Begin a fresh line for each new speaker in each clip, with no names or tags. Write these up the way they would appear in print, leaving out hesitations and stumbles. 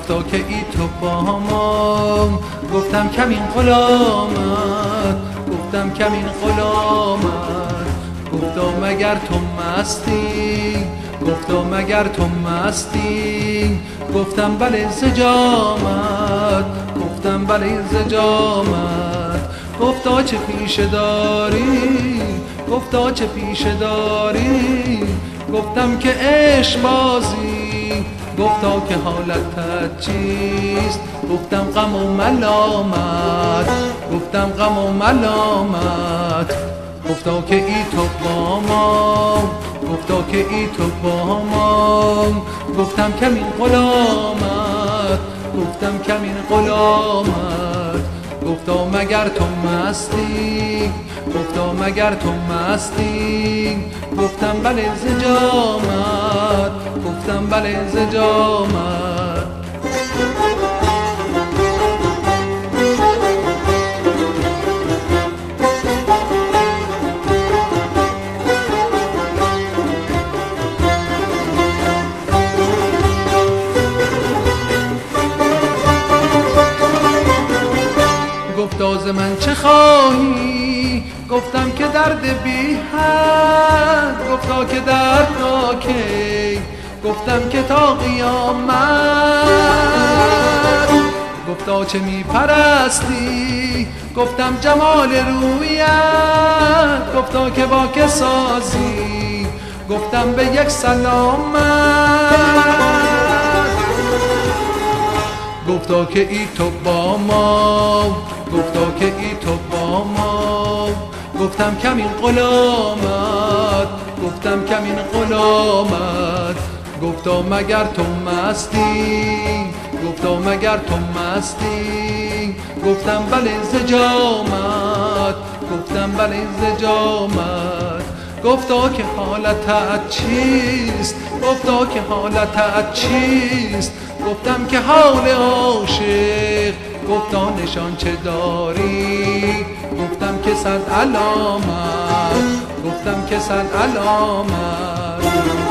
گفتا که ای تو با ما، گفتم کمین غلامت، گفتم کمین غلامت. گفتا مگر تو مستی، گفتا مگر تو مستی. گفتم بله زجامت، گفتم بله زجامت. گفتا چه پیشه داری، گفتا چه پیشه داری. گفتم که عشق بازی، گفتا که حالتت چیست. گفتم غم و ملامت، گفتم غم و ملامت. گفتا که ای تو با ما، گفتا که ای تو با ما. گفتم کمین غلامت، گفتم کمین غلامت. گفتا مگر تو مستی، گفتا مگر تو مستی. گفتم بله زجامت، گفتم بله زجامت. گفتا ز من چه خواهی، گفتم که درد بی حد. گفتا که درد تا کی، گفتم که تا قیامت. گفتا چه می پرستی، گفتم جمال رویت. گفتا که با که سازی، گفتم به یک سلامت. گفتا که ای تو با ما، گفتا که ای تو با ما. گفتم کمین غلامت، گفتم کمین غلامت. گفتا مگر تو مستی، گفتا مگر تو مستی. گفتم بله زجامت، گفتم بله زجامت. گفتا که حالتت چیست، گفتا که حالتت چیست. گفتم که حال عاشق، گفتا نشان چه داری. گفتم که صد علامت، گفتم که صد علامت.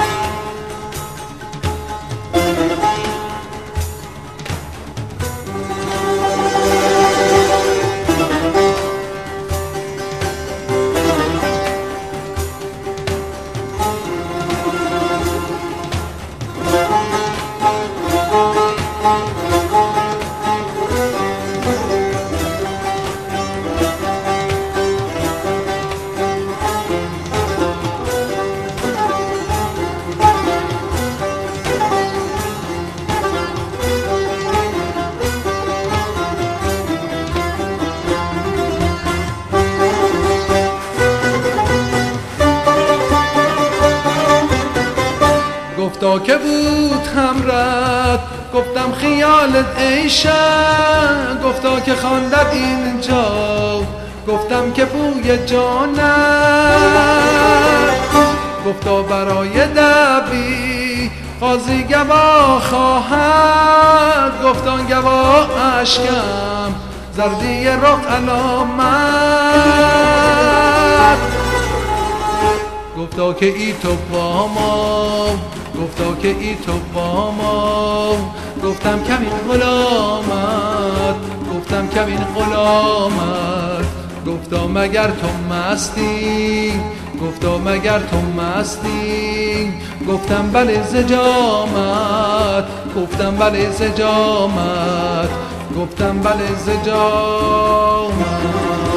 گفتا که بود همرت، گفتم خیالت عیشم. گفتا که خواندت اینجا، گفتم که بوی جانت. گفتا برای دبی قاضی گواه خواهد. گفتا گواه اشکم زردی رخ علامت. گفتا که ای تو با ما، گفتا که ای تو با ما. گفتم کمین غلامت، گفتم کمین غلامت. گفتا مگر تو مستی، گفتا مگر تو مستی. گفتم بله زجامت، گفتم بله زجامت. گفتم بله زجامت.